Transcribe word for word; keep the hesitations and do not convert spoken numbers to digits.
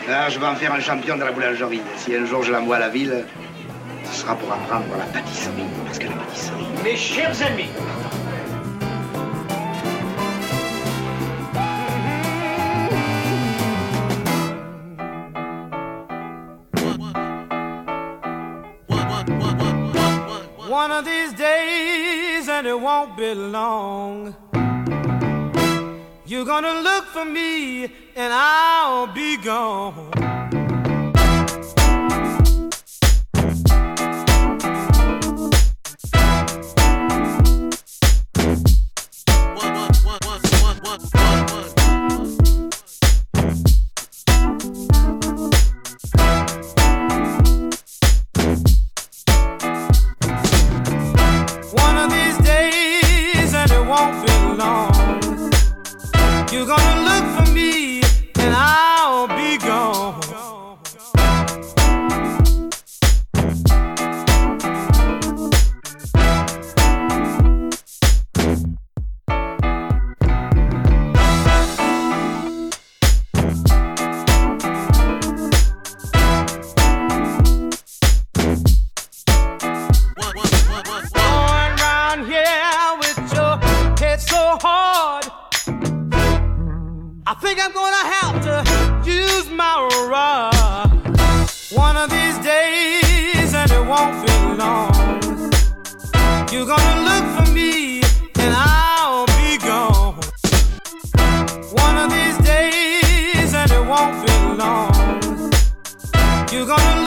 Ah, je vais en faire un champion de la boulangerie. Si un jour je l'envoie à la ville, ce sera pour apprendre la pâtisserie. Parce que la pâtisserie... Mes chers amis, one of these days, and it won't be long, you're gonna look for me, and I'll be gone. You're gonna look for me, and I'll be gone. Going round here with your head so hard, I think I'm gonna have to use my rod. One of these days, and it won't be long, you're gonna look for me, and I'll be gone. One of these days, and it won't be long, you're gonna look